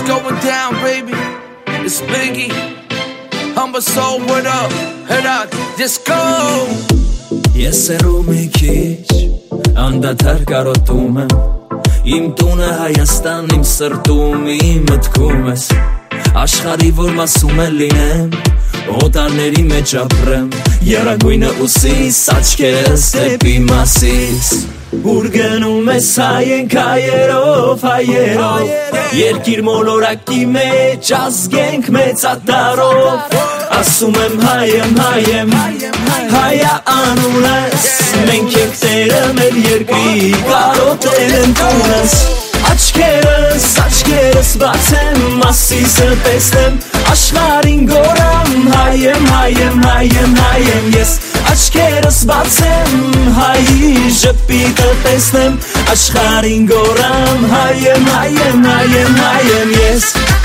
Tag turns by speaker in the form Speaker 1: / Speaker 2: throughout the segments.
Speaker 1: It's going down, baby. It's Biggie. Humble soul, what up? Head out, just go.
Speaker 2: Ես սերում մի քիչ անդադար կարոտում եմ Իմ տունը Հայաստան, իմ սրտում, իմ մտքում ես Աշխարհի որ մասում է լինեմ Օտարների մեջ ապրեմ Եռագույնը ուսիս, աչքերս դեպի Մասիս Ուր գնում ես հայենք հայերով, հայերով Երկիր մոլորակի մեջ ազգենք մեծատարով Ասում եմ հայեմ, հայեմ, հայա անունես Մենք ենք տերը մեր երկրի, կարոտել են տունս Աչքերս, աչքերս բացեմ, Մասիսը տեսնեմ Աշխարհին գորամ, հայեմ, հայեմ, հայեմ, հայեմ ես Աչքերս բացեմ, հայի ժպիտը տեսնեմ Աշխարհին գորամ, հայեմ, հայեմ, հայեմ, հայեմ ես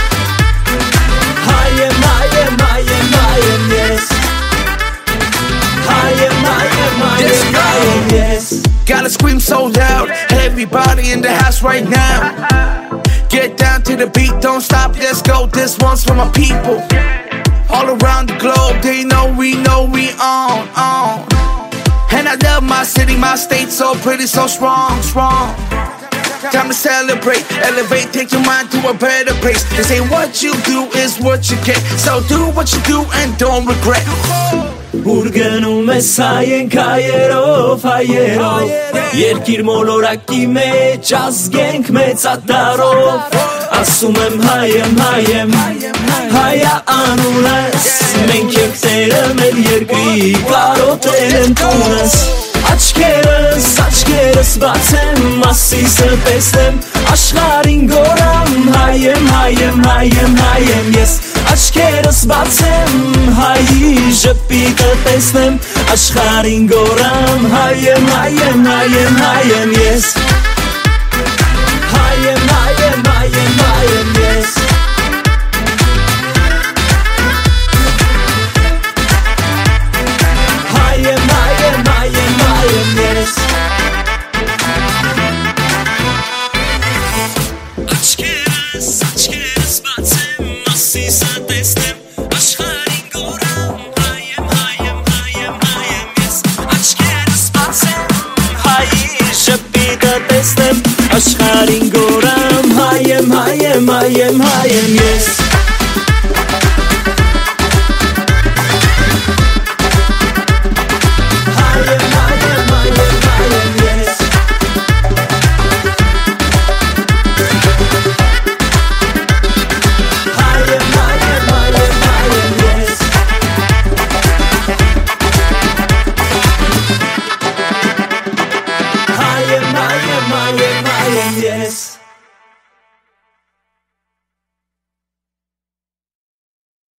Speaker 2: Հայեմ, հայեմ, հայեմ, հայեմ ես Հայեմ, հայեմ, հայեմ, հայեմ ես
Speaker 1: Gotta scream so loud, everybody in the house right now Get down to the beat, don't stop, let's go This one's for my people All around the globe, they know we on And I love my city, my state, so pretty, so strong Time to celebrate, elevate, take your mind to a better place They say what you do is what you get So do what you do and don't regret
Speaker 2: Ուր գնում ես հայենք հայերով, հայերով Երկիր մոլորակի մեջ ազգենք մեծատարով Ասում եմ հայեմ, հայեմ, հայա անունես Մենք ենք տերը մեր երկրի, կարոտել են տունս Աչքերս, աչքերս բացեմ, Մասիսը տեսնեմ Աշխարհին գորամ, հայեմ, հայեմ, հայեմ, հայեմ ես Աչքերս բացեմ, հայի ժպիտը տեսնեմ Աշխարհին գորամ, հայեմ, հայեմ, հայեմ, հայեմ ես Հայեմ, հայեմ, հայեմ, հայեմ ես Հայեմ, հայեմ, հայեմ, հայեմ ես Աչքերս, աչքերս բացեմ, Մասիսը տեսնեմ Աշխարհին գորամ, հայեմ, հայեմ, հայեմ, հայեմ ես Աչքերս բացեմ, հայի ժպիտը տեսնեմ Աշխարհին գորամ, հայեմ, հայեմ, հայեմ, հայեմ ես Հայեմ, հայեմ, հայեմ, հայեմ ես Հայեմ, հայեմ, հայեմ, հայեմ ես Հայեմ, հայեմ, հայեմ, հայեմ ես